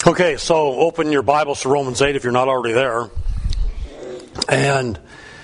Okay, so open your Bibles to Romans 8 if you're not already there. And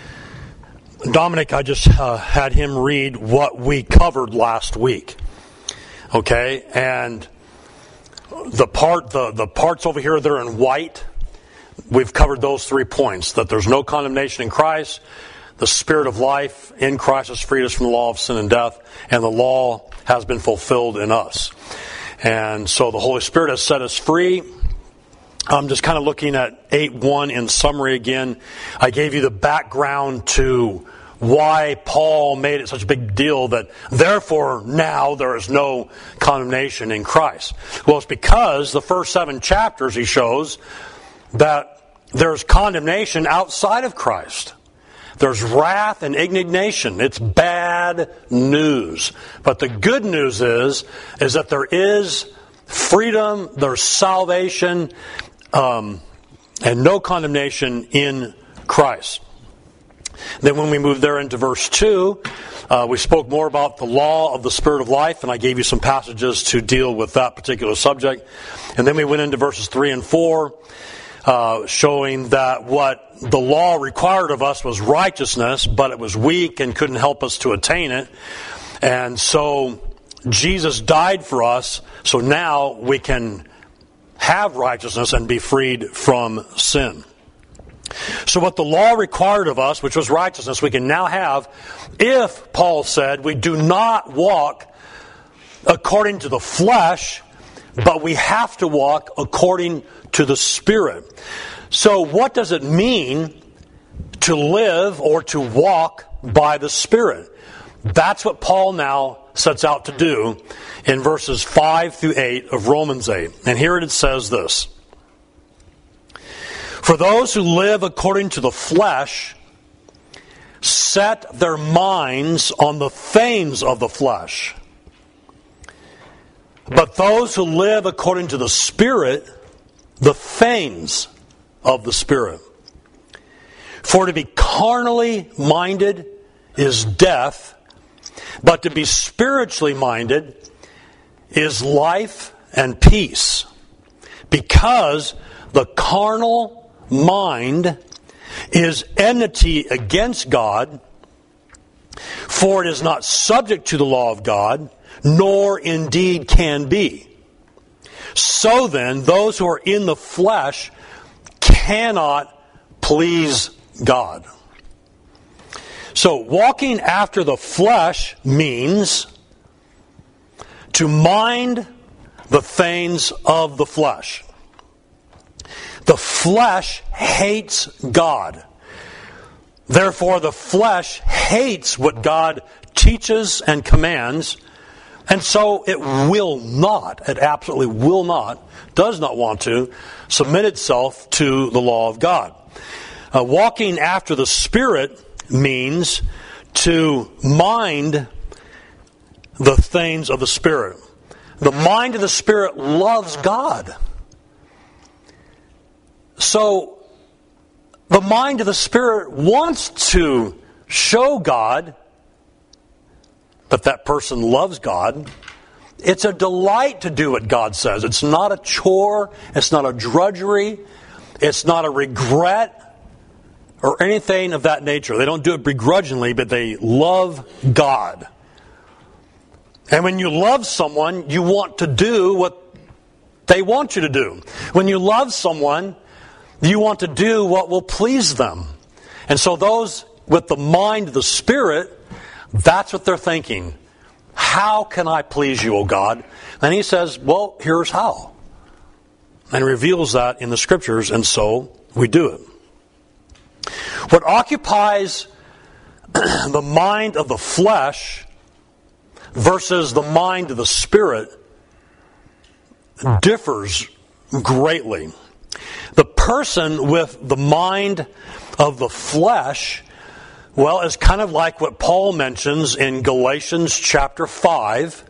Dominic, I just had him read what we covered last week. Okay, and the parts over here that are in white, we've covered those 3 points. That there's no condemnation in Christ, the Spirit of life in Christ has freed us from the law of sin and death, and the law has been fulfilled in us. And so the Holy Spirit has set us free. I'm just kind of looking at 8:1 in summary again. I gave you the background to why Paul made it such a big deal that therefore now there is no condemnation in Christ. Well, it's because the first 7 chapters he shows that there's condemnation outside of Christ. There's wrath and indignation. It's bad news. But the good news is that there is freedom, there's salvation, and no condemnation in Christ. Then when we move there into verse 2, we spoke more about the law of the Spirit of life, and I gave you some passages to deal with that particular subject. And then we went into verses 3 and 4, showing that what the law required of us was righteousness, but it was weak and couldn't help us to attain it. And so Jesus died for us, so now we can have righteousness and be freed from sin. So what the law required of us, which was righteousness, we can now have if, Paul said, we do not walk according to the flesh, but we have to walk according to the Spirit. So what does it mean to live or to walk by the Spirit? That's what Paul now sets out to do in verses 5 through 8 of Romans 8. And here it says this: For those who live according to the flesh set their minds on the things of the flesh. But those who live according to the Spirit, the things of the Spirit. For to be carnally minded is death, but to be spiritually minded is life and peace. Because the carnal mind is enmity against God, for it is not subject to the law of God, nor indeed can be. So then, those who are in the flesh cannot please God. So, walking after the flesh means to mind the things of the flesh. The flesh hates God. Therefore, the flesh hates what God teaches and commands, and so it absolutely will not, does not want to submit itself to the law of God. Walking after the Spirit means to mind the things of the Spirit. The mind of the Spirit loves God. So, the mind of the Spirit wants to show God that person loves God. It's a delight to do what God says. It's not a chore. It's not a drudgery. It's not a regret or anything of that nature. They don't do it begrudgingly, but they love God. And when you love someone, you want to do what they want you to do. When you love someone, you want to do what will please them. And so those with the mind of the Spirit, that's what they're thinking. How can I please you, O God? And he says, well, here's how. And reveals that in the Scriptures, and so we do it. What occupies the mind of the flesh versus the mind of the Spirit differs greatly. The person with the mind of the flesh, well, is kind of like what Paul mentions in Galatians chapter 5,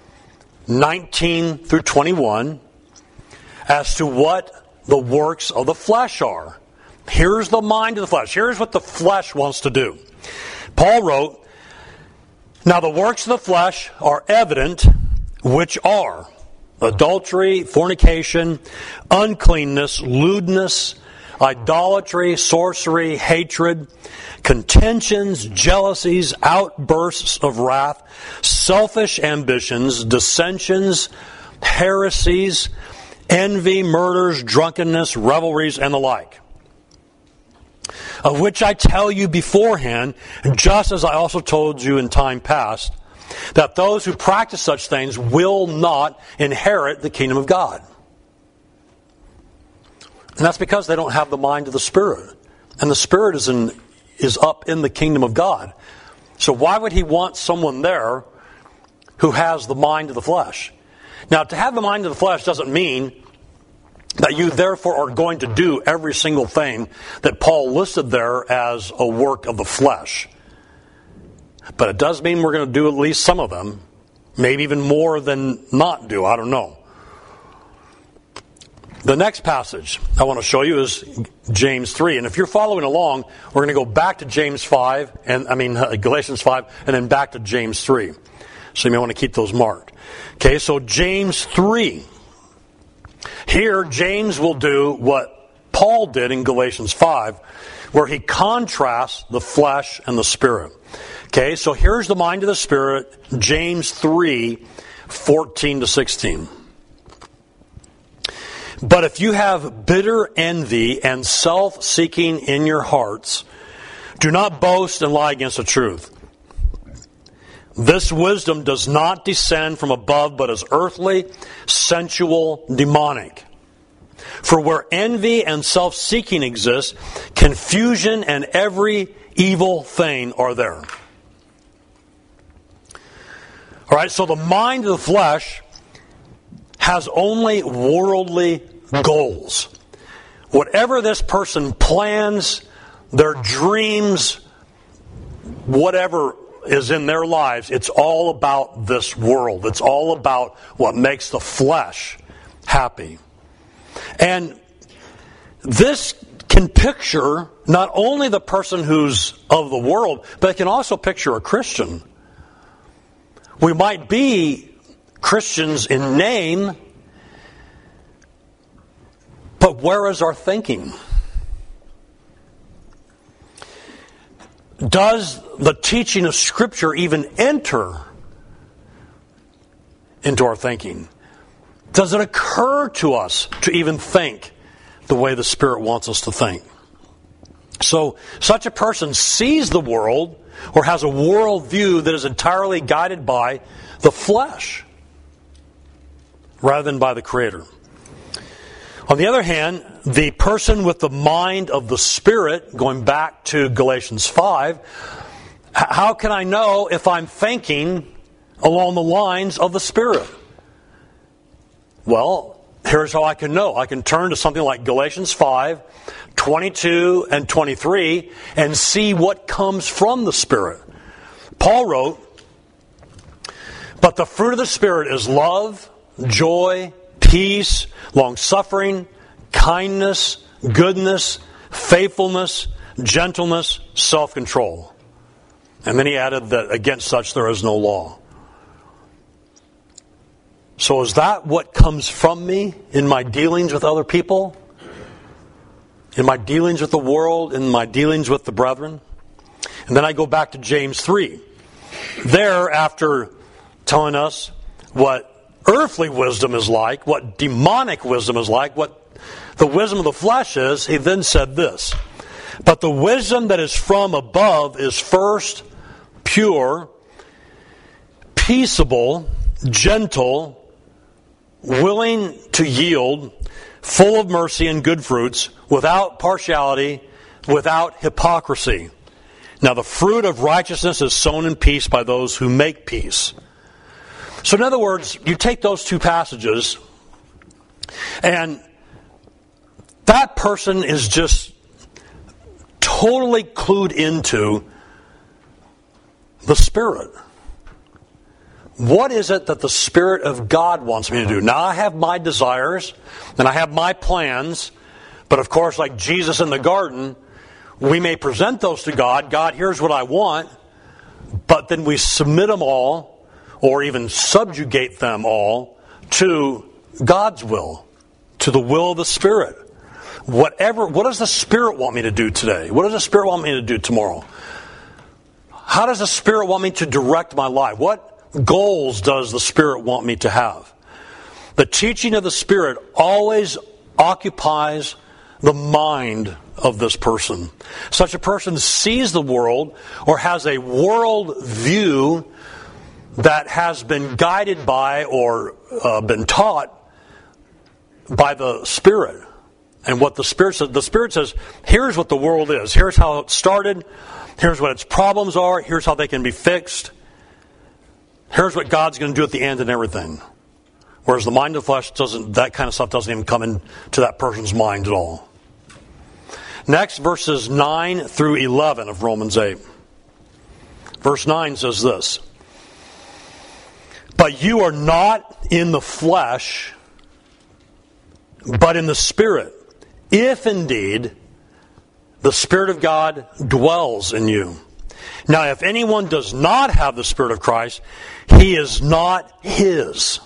19 through 21, as to what the works of the flesh are. Here's the mind of the flesh. Here's what the flesh wants to do. Paul wrote, Now the works of the flesh are evident, which are. adultery, fornication, uncleanness, lewdness, idolatry, sorcery, hatred, contentions, jealousies, outbursts of wrath, selfish ambitions, dissensions, heresies, envy, murders, drunkenness, revelries, and the like. Of which I tell you beforehand, just as I also told you in time past, that those who practice such things will not inherit the kingdom of God. And that's because they don't have the mind of the Spirit. And the Spirit is up in the kingdom of God. So why would He want someone there who has the mind of the flesh? Now, to have the mind of the flesh doesn't mean that you therefore are going to do every single thing that Paul listed there as a work of the flesh. But it does mean we're going to do at least some of them. Maybe even more than not do. I don't know. The next passage I want to show you is James 3. And if you're following along, we're going to go back to Galatians 5, and then back to James 3. So you may want to keep those marked. Okay, so James 3. Here, James will do what Paul did in Galatians 5, where he contrasts the flesh and the Spirit. Okay, so here's the mind of the Spirit, James 3, 14 to 16. But if you have bitter envy and self-seeking in your hearts, do not boast and lie against the truth. This wisdom does not descend from above, but is earthly, sensual, demonic. For where envy and self-seeking exist, confusion and every evil thing are there. All right, so the mind of the flesh has only worldly goals. Whatever this person plans, their dreams, whatever is in their lives, it's all about this world. It's all about what makes the flesh happy. And this can picture not only the person who's of the world, but it can also picture a Christian. We might be Christians in name, but where is our thinking? Does the teaching of Scripture even enter into our thinking? Does it occur to us to even think the way the Spirit wants us to think? So, such a person sees the world or has a worldview that is entirely guided by the flesh rather than by the Creator. On the other hand, the person with the mind of the Spirit, going back to Galatians 5, how can I know if I'm thinking along the lines of the Spirit? Well, here's how I can know. I can turn to something like Galatians 5, 22 and 23, and see what comes from the Spirit. Paul wrote, "But the fruit of the Spirit is love, joy, peace, long-suffering, kindness, goodness, faithfulness, gentleness, self-control." And then he added that against such there is no law. So is that what comes from me in my dealings with other people? In my dealings with the world? In my dealings with the brethren? And then I go back to James 3. There, after telling us what earthly wisdom is like, what demonic wisdom is like, what the wisdom of the flesh is, he then said this: "But the wisdom that is from above is first pure, peaceable, gentle, willing to yield, full of mercy and good fruits, without partiality, without hypocrisy. Now the fruit of righteousness is sown in peace by those who make peace." So in other words, you take those two passages, and that person is just totally clued into the Spirit. What is it that the Spirit of God wants me to do? Now I have my desires, and I have my plans, but of course, like Jesus in the garden, we may present those to God. God, here's what I want, but then we submit them all, or even subjugate them all, to God's will, to the will of the Spirit. What does the Spirit want me to do today? What does the Spirit want me to do tomorrow? How does the Spirit want me to direct my life? What goals does the Spirit want me to have? The teaching of the Spirit always occupies the mind of this person. Such a person sees the world or has a world view that has been guided by or been taught by the Spirit. And what the Spirit says, here's what the world is. Here's how it started. Here's what its problems are. Here's how they can be fixed. Here's what God's going to do at the end and everything. Whereas the mind of the flesh that kind of stuff doesn't even come into that person's mind at all. Next, verses 9 through 11 of Romans 8. Verse 9 says this: "But you are not in the flesh, but in the Spirit, if indeed the Spirit of God dwells in you. Now, if anyone does not have the Spirit of Christ, he is not his."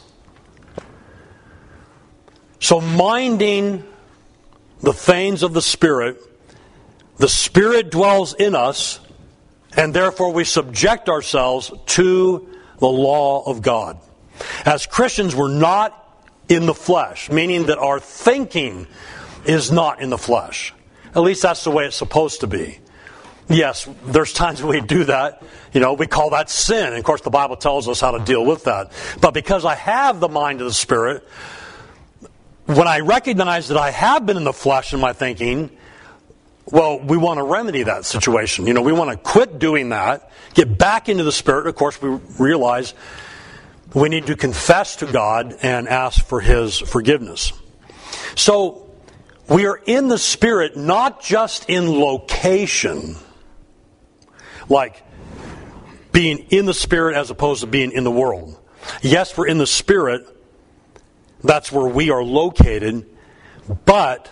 So minding the things of the Spirit dwells in us, and therefore we subject ourselves to the law of God. As Christians, we're not in the flesh, meaning that our thinking is not in the flesh. At least that's the way it's supposed to be. Yes, there's times when we do that. We call that sin. And of course, the Bible tells us how to deal with that. But because I have the mind of the Spirit, when I recognize that I have been in the flesh in my thinking, well, we want to remedy that situation. We want to quit doing that, get back into the Spirit. Of course, we realize we need to confess to God and ask for His forgiveness. So, we are in the Spirit not just in location, like being in the Spirit as opposed to being in the world. Yes, we're in the Spirit. That's where we are located. But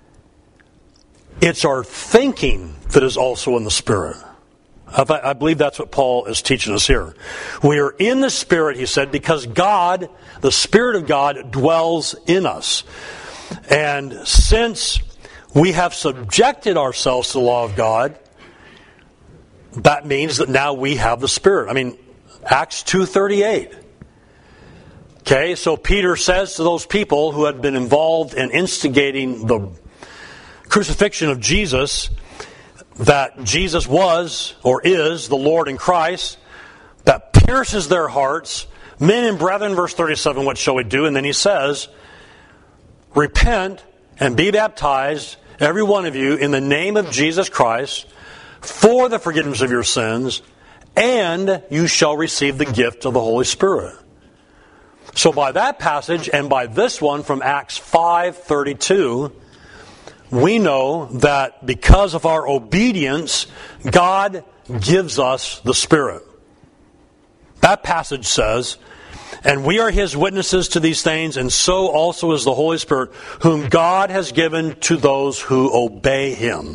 it's our thinking that is also in the Spirit. I believe that's what Paul is teaching us here. We are in the Spirit, he said, because God, the Spirit of God, dwells in us. And since we have subjected ourselves to the law of God, that means that now we have the Spirit. Acts 2:38. Okay, so Peter says to those people who had been involved in instigating the crucifixion of Jesus, that Jesus was or is the Lord in Christ, that pierces their hearts. Men and brethren, verse 37, what shall we do? And then he says, repent and be baptized, every one of you, in the name of Jesus Christ, for the forgiveness of your sins, and you shall receive the gift of the Holy Spirit. So by that passage and by this one from Acts 5:32, we know that because of our obedience, God gives us the Spirit. That passage says, "And we are His witnesses to these things, and so also is the Holy Spirit, whom God has given to those who obey Him."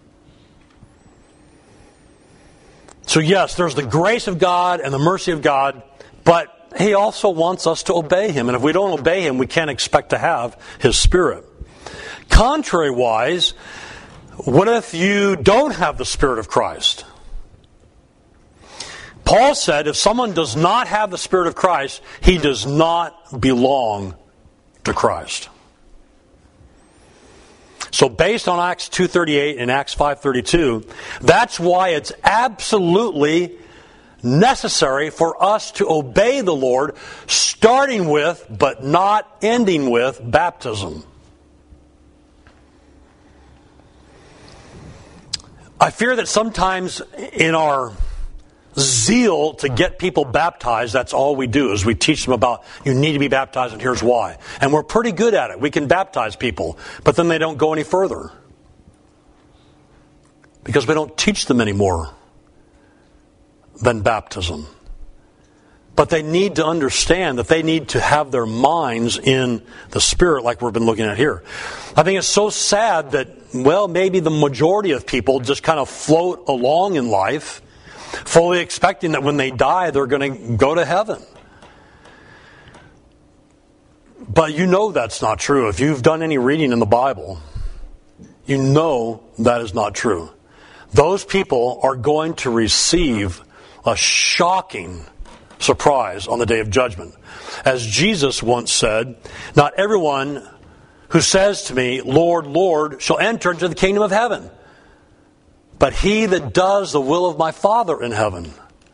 So yes, there's the grace of God and the mercy of God, but He also wants us to obey Him. And if we don't obey Him, we can't expect to have His Spirit. Contrary-wise, what if you don't have the Spirit of Christ? Paul said if someone does not have the Spirit of Christ, he does not belong to Christ. So based on Acts 2:38 and Acts 5:32, that's why it's absolutely necessary for us to obey the Lord, starting with, but not ending with, baptism. I fear that sometimes in our zeal to get people baptized, that's all we do, is we teach them about, you need to be baptized and here's why. And we're pretty good at it. We can baptize people, but then they don't go any further. Because we don't teach them any more than baptism. But they need to understand that they need to have their minds in the Spirit like we've been looking at here. I think it's so sad that, maybe the majority of people just kind of float along in life, fully expecting that when they die, they're going to go to heaven. But you know that's not true. If you've done any reading in the Bible, you know that is not true. Those people are going to receive a shocking surprise on the day of judgment. As Jesus once said, not everyone who says to me, Lord, Lord, shall enter into the kingdom of heaven, but he that does the will of my Father in heaven.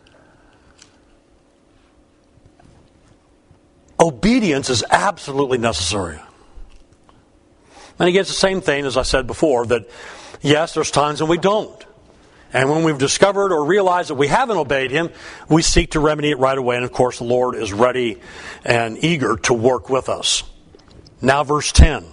Obedience is absolutely necessary. And again, it's the same thing as I said before, that yes, there's times when we don't. And when we've discovered or realized that we haven't obeyed Him, we seek to remedy it right away. And of course, the Lord is ready and eager to work with us. Now verse 10.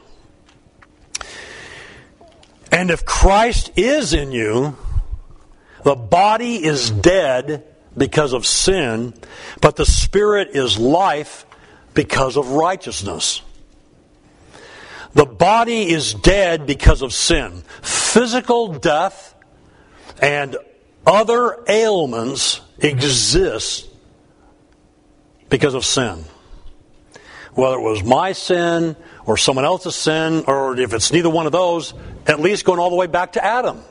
And if Christ is in you, the body is dead because of sin, but the Spirit is life because of righteousness. The body is dead because of sin. Physical death and other ailments exist because of sin. Whether it was my sin or someone else's sin, or if it's neither one of those, at least going all the way back to Adam.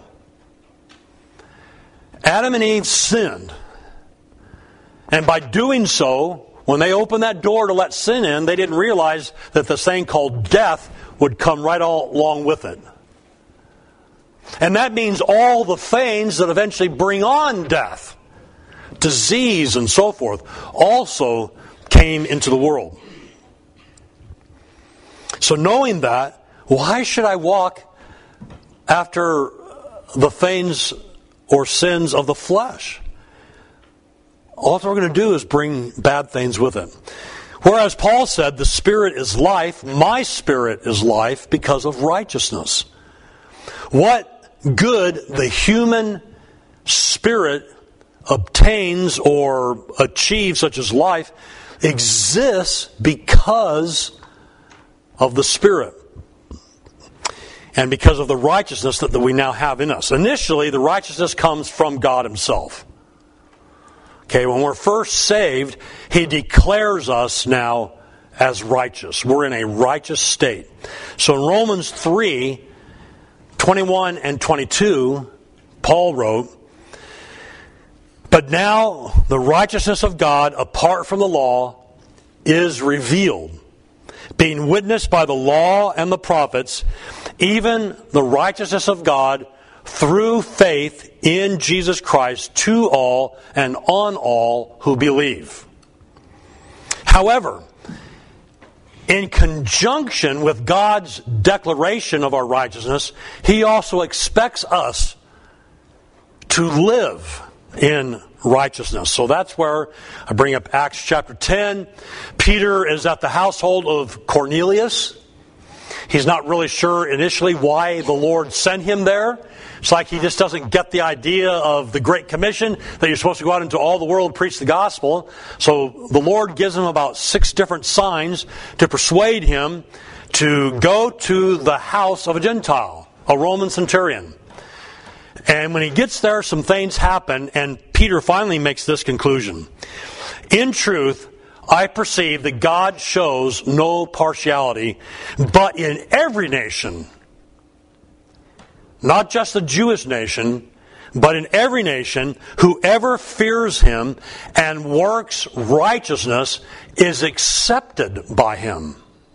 Adam and Eve sinned. And by doing so, when they opened that door to let sin in, they didn't realize that the thing called death would come right along with it. And that means all the things that eventually bring on death, disease and so forth, also came into the world. So knowing that, why should I walk after the things or sins of the flesh? All we're going to do is bring bad things with it. Whereas Paul said, the Spirit is life, my spirit is life because of righteousness. What good the human spirit obtains or achieves, such as life, exists because of the Spirit. And because of the righteousness that we now have in us. Initially, the righteousness comes from God Himself. Okay, when we're first saved, He declares us now as righteous. We're in a righteous state. So in Romans 3, 21 and 22, Paul wrote, but now the righteousness of God apart from the law is revealed, being witnessed by the law and the prophets, even the righteousness of God through faith in Jesus Christ to all and on all who believe. However, in conjunction with God's declaration of our righteousness, He also expects us to live in righteousness. So that's where I bring up Acts chapter 10. Peter is at the household of Cornelius. He's not really sure initially why the Lord sent him there. It's like he just doesn't get the idea of the Great Commission, that you're supposed to go out into all the world and preach the gospel. So the Lord gives him about 6 different signs to persuade him to go to the house of a Gentile, a Roman centurion. And when he gets there, some things happen, and Peter finally makes this conclusion. In truth, I perceive that God shows no partiality, but in every nation, not just the Jewish nation, but in every nation, whoever fears Him and works righteousness is accepted by Him.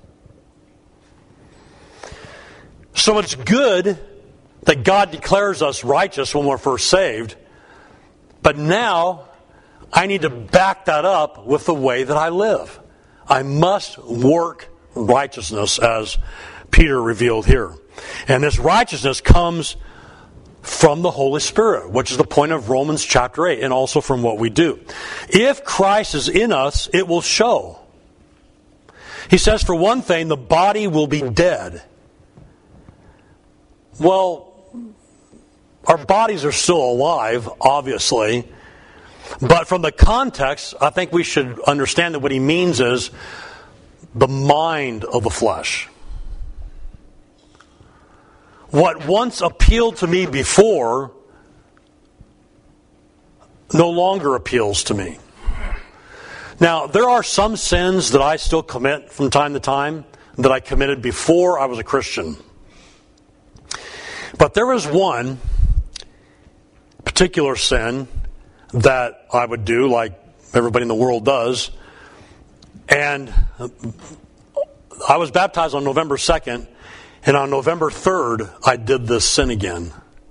So it's good that God declares us righteous when we're first saved, but now I need to back that up with the way that I live. I must work righteousness, as Peter revealed here. And this righteousness comes from the Holy Spirit, which is the point of Romans chapter 8, and also from what we do. If Christ is in us, it will show. He says, for one thing, the body will be dead. Well, our bodies are still alive, obviously. But from the context, I think we should understand that what he means is the mind of the flesh. What once appealed to me before no longer appeals to me. Now, there are some sins that I still commit from time to time that I committed before I was a Christian. But there was one particular sin that I would do, like everybody in the world does. And I was baptized on November 2nd, and on November 3rd, I did this sin again.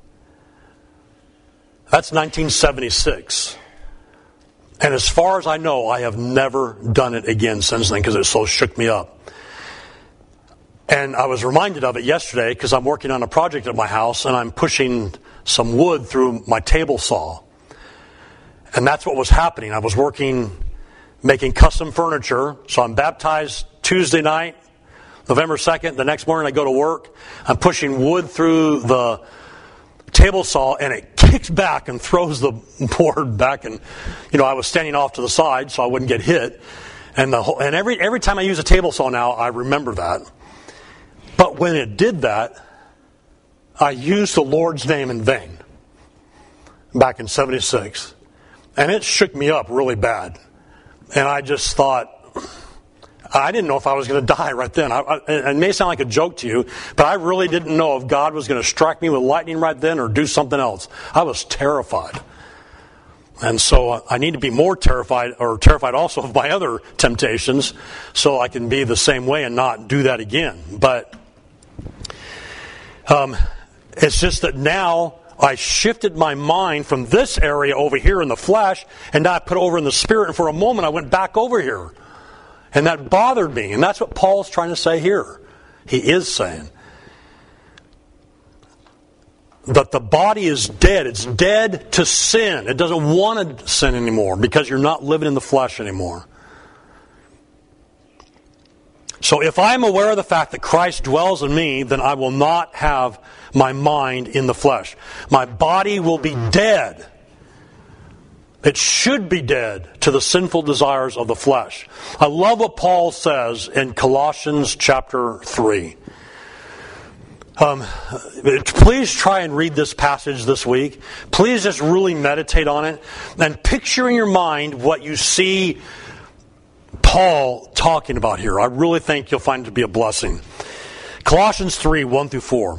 That's 1976. And as far as I know, I have never done it again since then because it so shook me up. And I was reminded of it yesterday because I'm working on a project at my house and I'm pushing some wood through my table saw. And that's what was happening. I was making custom furniture. So I'm baptized Tuesday night, November 2nd. The next morning I go to work. I'm pushing wood through the table saw and it kicks back and throws the board back. And, I was standing off to the side so I wouldn't get hit. And every time I use a table saw now, I remember that. But when it did that, I used the Lord's name in vain back in 76. And it shook me up really bad. And I just thought, I didn't know if I was going to die right then. It may sound like a joke to you, but I really didn't know if God was going to strike me with lightning right then or do something else. I was terrified. And so I need to be more terrified also of my other temptations so I can be the same way and not do that again. But it's just that now I shifted my mind from this area over here in the flesh and now I put it over in the spirit, and for a moment I went back over here. And that bothered me. And that's what Paul's trying to say here. He is saying that the body is dead. It's dead to sin. It doesn't want to sin anymore because you're not living in the flesh anymore. So if I'm aware of the fact that Christ dwells in me, then I will not have my mind in the flesh. My body will be dead. It should be dead to the sinful desires of the flesh. I love what Paul says in Colossians chapter 3. Please try and read this passage this week. Please just really meditate on it and picture in your mind what you see Paul talking about here. I really think you'll find it to be a blessing. Colossians 3, 1 through 4.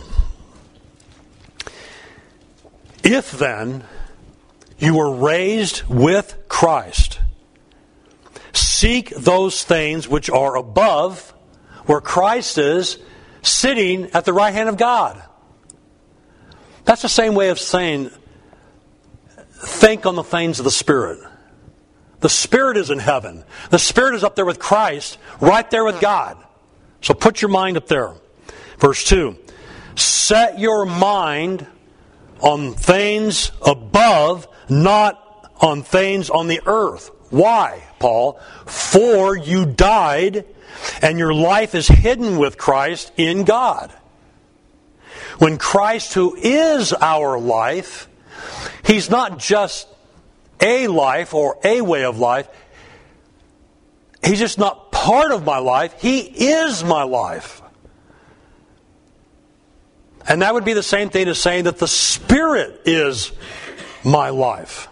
If then you were raised with Christ, seek those things which are above, where Christ is, sitting at the right hand of God. That's the same way of saying, think on the things of the Spirit. The Spirit is in heaven. The Spirit is up there with Christ, right there with God. So put your mind up there. Verse 2. Set your mind on things above, not on things on the earth. Why, Paul? For you died, and your life is hidden with Christ in God. When Christ, who is our life, He's not just a life or a way of life. He's just not part of my life. He is my life. And that would be the same thing as saying that the Spirit is my life.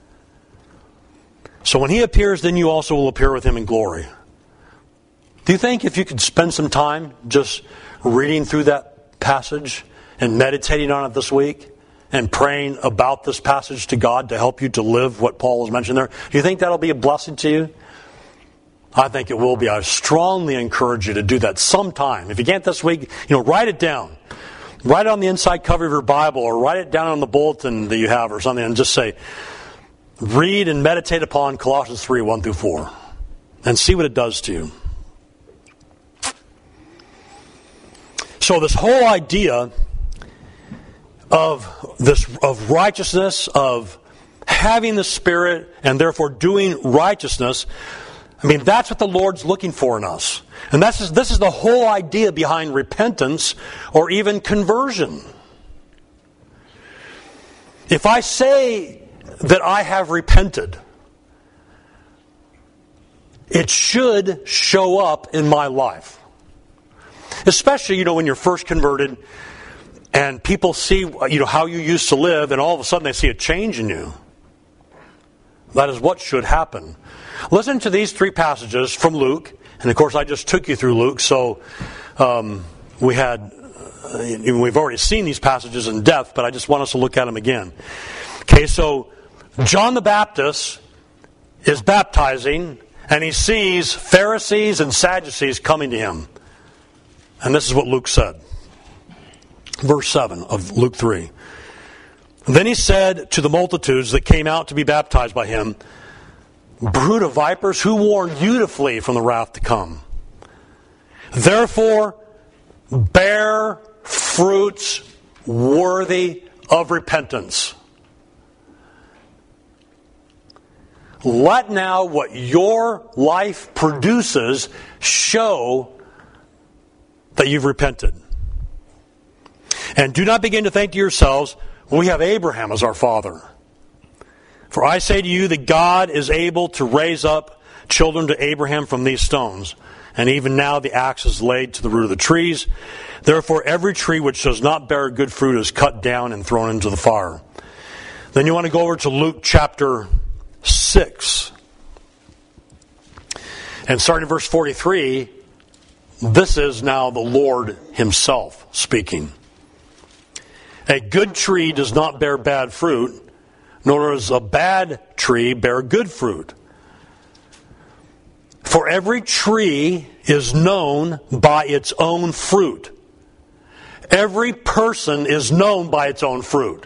So when He appears, then you also will appear with Him in glory. Do you think if you could spend some time just reading through that passage and meditating on it this week and praying about this passage to God to help you to live what Paul has mentioned there, do you think that'll be a blessing to you? I think it will be. I strongly encourage you to do that sometime. If you can't this week, write it down. Write it on the inside cover of your Bible or write it down on the bulletin that you have or something and just say, read and meditate upon Colossians 3, 1 through 4 and see what it does to you. So this whole idea of righteousness, of having the Spirit and therefore doing righteousness, that's what the Lord's looking for in us. And this is the whole idea behind repentance or even conversion. If I say that I have repented, it should show up in my life. Especially, when you're first converted and people see, how you used to live and all of a sudden they see a change in you. That is what should happen. Listen to these three passages from Luke. And of course, I just took you through Luke, so we've already seen these passages in depth, but I just want us to look at them again. Okay, so John the Baptist is baptizing, and he sees Pharisees and Sadducees coming to him. And this is what Luke said. Verse 7 of Luke 3. Then he said to the multitudes that came out to be baptized by him, "Brood of vipers, who warned you to flee from the wrath to come? Therefore, bear fruits worthy of repentance. Let now what your life produces show that you've repented. And do not begin to think to yourselves, we have Abraham as our father. For I say to you that God is able to raise up children to Abraham from these stones. And even now the axe is laid to the root of the trees. Therefore every tree which does not bear good fruit is cut down and thrown into the fire." Then you want to go over to Luke chapter 6. And starting in verse 43, this is now the Lord himself speaking. "A good tree does not bear bad fruit, nor does a bad tree bear good fruit. For every tree is known by its own fruit." Every person is known by its own fruit.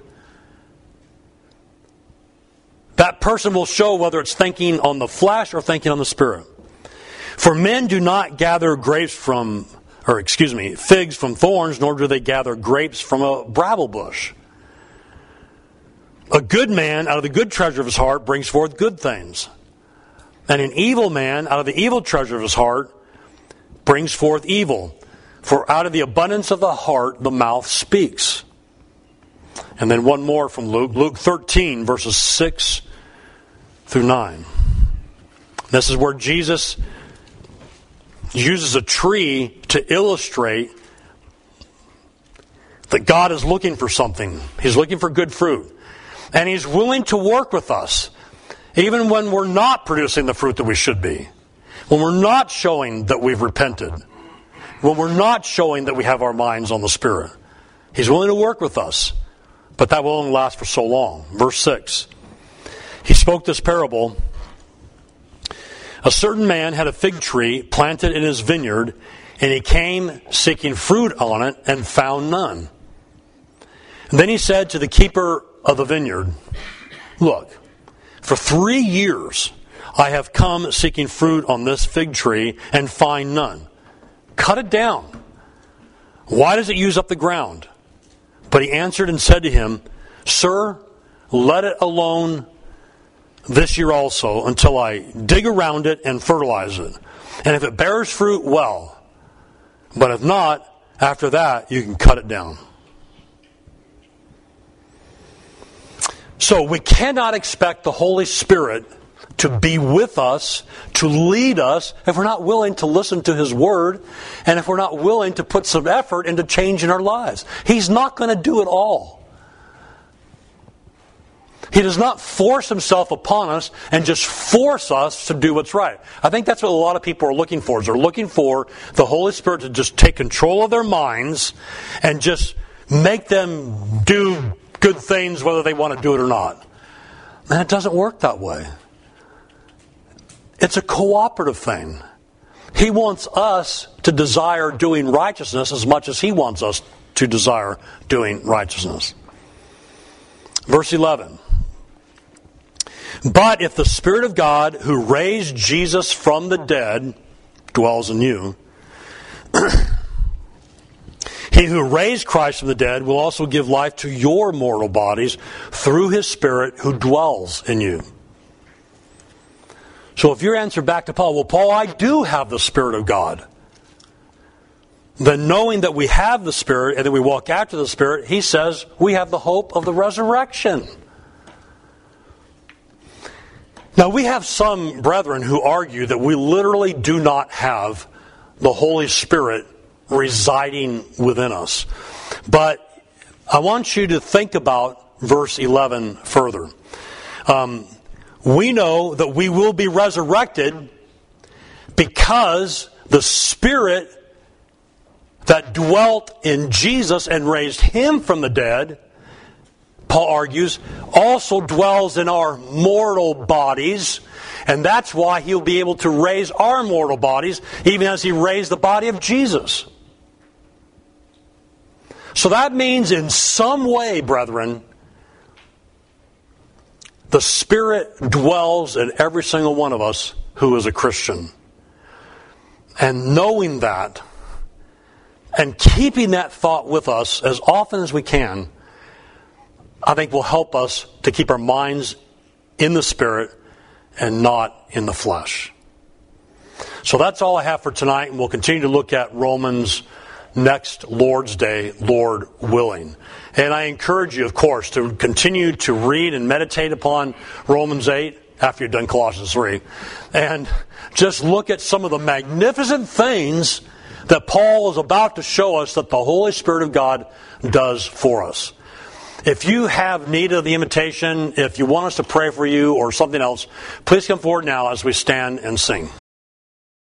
That person will show whether it's thinking on the flesh or thinking on the spirit. "For men do not gather figs from thorns, nor do they gather grapes from a bramble bush. A good man out of the good treasure of his heart brings forth good things. And an evil man out of the evil treasure of his heart brings forth evil. For out of the abundance of the heart the mouth speaks." And then one more from Luke. Luke 13, verses 6 through 9. This is where Jesus uses a tree to illustrate that God is looking for something. He's looking for good fruit. And He's willing to work with us, even when we're not producing the fruit that we should be. When we're not showing that we've repented. When we're not showing that we have our minds on the Spirit. He's willing to work with us. But that will only last for so long. Verse 6. He spoke this parable. "A certain man had a fig tree planted in his vineyard, and he came seeking fruit on it and found none. And then he said to the keeper of the vineyard, 'Look, for 3 years I have come seeking fruit on this fig tree and find none. Cut it down. Why does it use up the ground?' But he answered and said to him, 'Sir, let it alone this year also until I dig around it and fertilize it. And if it bears fruit, well. But if not, after that you can cut it down.'" So we cannot expect the Holy Spirit to be with us, to lead us, if we're not willing to listen to His Word, and if we're not willing to put some effort into changing our lives. He's not going to do it all. He does not force Himself upon us and just force us to do what's right. I think that's what a lot of people are looking for. Is they're looking for the Holy Spirit to just take control of their minds and just make them do good things whether they want to do it or not. And it doesn't work that way. It's a cooperative thing. He wants us to desire doing righteousness as much as He wants us to desire doing righteousness. Verse 11. "But if the Spirit of God who raised Jesus from the dead dwells in you, He who raised Christ from the dead will also give life to your mortal bodies through His Spirit who dwells in you." So if your answer back to Paul, "Well, Paul, I do have the Spirit of God," then knowing that we have the Spirit and that we walk after the Spirit, he says we have the hope of the resurrection. Now, we have some brethren who argue that we literally do not have the Holy Spirit residing within us. But I want you to think about verse 11 further. we know that we will be resurrected because the Spirit that dwelt in Jesus and raised Him from the dead, Paul argues, also dwells in our mortal bodies. And that's why He'll be able to raise our mortal bodies, even as He raised the body of Jesus. So that means in some way, brethren, the Spirit dwells in every single one of us who is a Christian. And knowing that, and keeping that thought with us as often as we can, I think will help us to keep our minds in the Spirit and not in the flesh. So that's all I have for tonight, and we'll continue to look at Romans next Lord's Day, Lord willing. And I encourage you, of course, to continue to read and meditate upon Romans 8 after you've done Colossians 3. And just look at some of the magnificent things that Paul is about to show us that the Holy Spirit of God does for us. If you have need of the invitation, if you want us to pray for you or something else, please come forward now as we stand and sing.